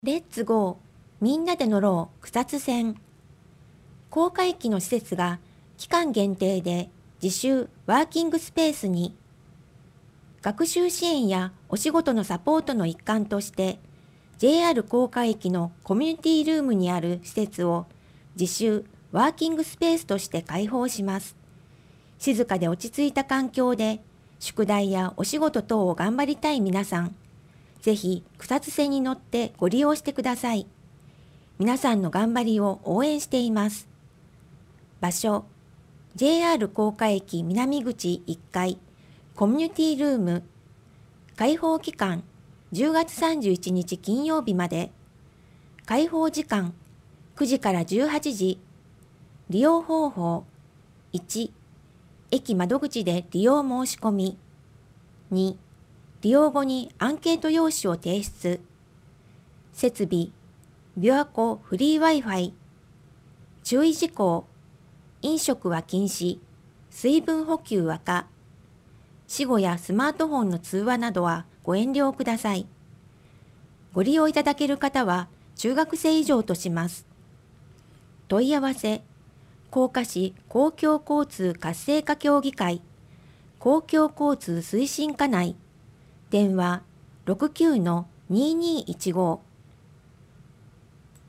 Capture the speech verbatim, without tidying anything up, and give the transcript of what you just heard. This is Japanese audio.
レッツゴーみんなで乗ろう草津線。高架駅の施設が期間限定で自習ワーキングスペースに、学習支援やお仕事のサポートの一環として ジェイアール 高架駅のコミュニティルームにある施設を自習ワーキングスペースとして開放します。静かで落ち着いた環境で宿題やお仕事等を頑張りたい皆さん、ぜひ草津線に乗ってご利用してください。皆さんの頑張りを応援しています。場所、ジェイアール 高架駅南口いっかいコミュニティルーム。開放期間じゅうがつさんじゅういちにち金曜日まで。開放時間くじからじゅうはちじ。利用方法いち、駅窓口で利用申し込み。に、利用後にアンケート用紙を提出。設備、琵琶湖フリー Wi-Fi。注意事項、飲食は禁止、水分補給は可。死後やスマートフォンの通話などはご遠慮ください。ご利用いただける方は中学生以上とします。問い合わせ、甲賀市公共交通活性化協議会、公共交通推進課内、電話 ろくきゅうのにーにーいちご。